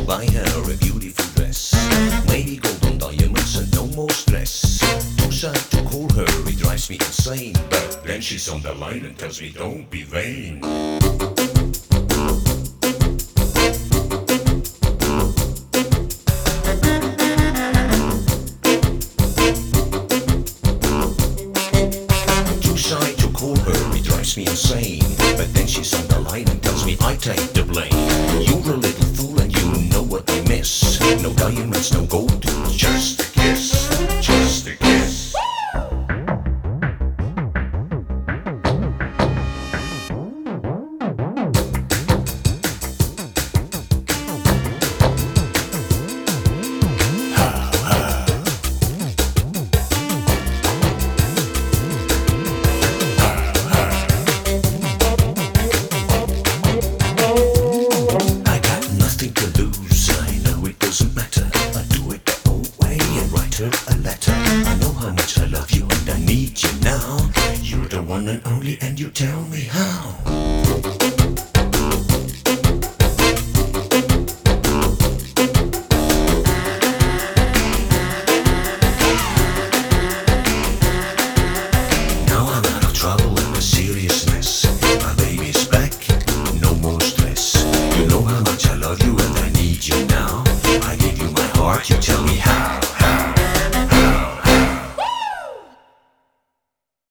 buy her a beautiful dress. Maybe golden diamonds and no more stress. Too shy to call her, it drives me insane. But then she's on the line and tells me don't be vain. Too shy to call her, it drives me insane. But then she's on the line and tells me I take the blame. You're a little fool and you know what I miss. No diamonds, no gold, just a kiss, just a kiss. I got nothing to lose, I know it doesn't matter. I do it the old way and write her a letter. I know how much I love you and I need you now. You're the one and only and you tell me how.